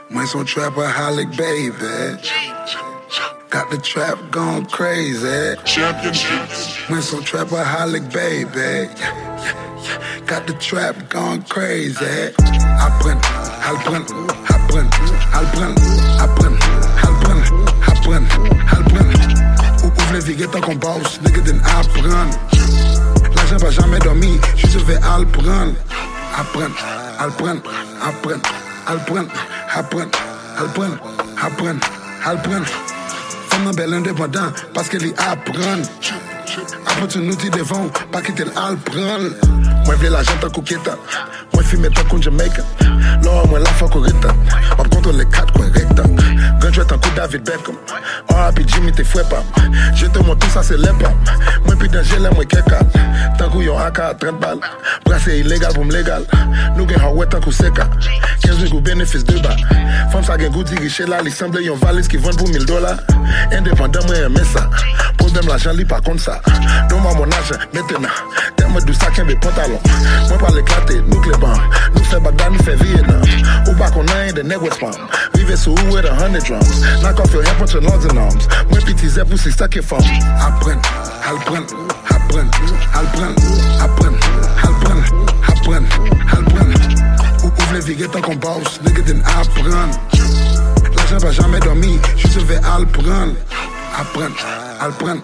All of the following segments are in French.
Moi son trapaholic, baby. Got the trap gone crazy. Moi son trapaholic, baby. Got the trap gone crazy. Apprenne. Ouvre les vigues tant qu'on bosse, nigga den apprenne. L'argent va jamais dormir, je vais apprendre. Apprenne. Femme belle indépendant parce qu'elle y apprend. Opportunity devant, pas quitter l'apprendre. Moi v'lais l'argent tant coqueta, moi fumer tant qu'on Jamaica. Là moi la fois correcta, on contrôle les 4 coins recta. Quand je tant coup David Beckham, R.I.P. Jimmy t'es fouet pas. Je te montre tout ça c'est l'EPA. Moi puis danger là moi quelqu'un. Tant qu'on yon AK à 30 balles, brassé illégal pour m'légal. Nous gagne ouais tant qu'on seca. 15 000 bénéfice de bas. Femme ça gagne goût dirigé là, il semble yon valise qui vendent pour $1000. Indépendant moi aime ça. Problème l'argent li pas contre ça. Donne-moi mon argent maintenant. Tellement de ça qu'un des pantalons. Moi pas l'éclater, nous clébans. Nous fait Bagdad, nous fait Vietnam. Ou pas qu'on a un de nègres spam. Rive sous où est 100 drums. Knock off your head, put your London arms. Moi petit zep ou c'est ça qui est femme. Apprenne. Ouvre les vigues tant qu'on bosse, nigga den apprenne. L'argent va jamais dormir, je vais apprendre. Apprenne.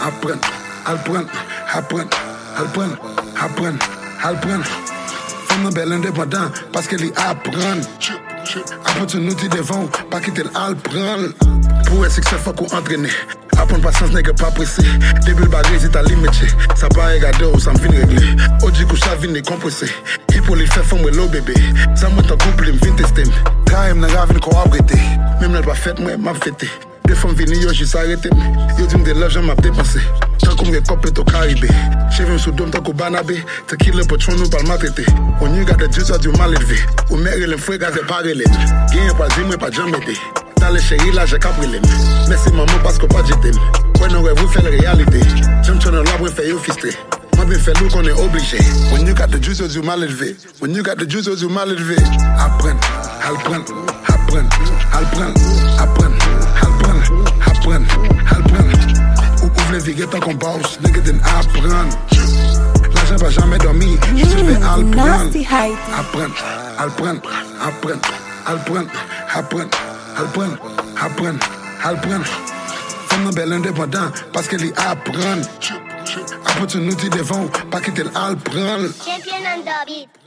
Femme belle indépendant parce qu'elle y apprend. Opportunity devant, pas quitter l'apprendre. Pour être successful qu'on entraîner. Apprendre patience n'est pas pressé. Début le bagage est à limiter. Ça pas regarder ou ça me vient régler. Oji couche ça vient compressé. Hippolyte fait femme l'eau bébé. Ça me t'en couple, me vient tester. Quand il me n'a pas collaboré. Même elle pas fait, moi m'a fêté. Des femmes venues, yo juste arrêté. Yo dit me de l'argent m'a dépensé. Tant qu'on me copé au Caribe. J'ai vu sous dôme tant qu'on banabé. Tequila patron nous pas maltraité. On y garde Dieu ça du mal élevé. Ou mère les frères gaz et pas relève. Gagne pas dire moi pas jamais aidé. Dans les chéris là j'ai capé les. Merci maman parce que pas j'étais. When on vous faire la réalité. J'aime ton l'arbre fait yo fistré. Moi bien fait nous qu'on est obligé. When you got the juice du mal élevé. When you got the juice du mal élevé. Apprenne. Ouvre les vigues tant qu'on bosse, nigga den apprenne. L'argent va jamais dormir, je vais apprendre. Apprenne. Femme belle indépendant parce qu'elle y apprend. Opportunity devant, pas quitter l'apprendre. Champion and David.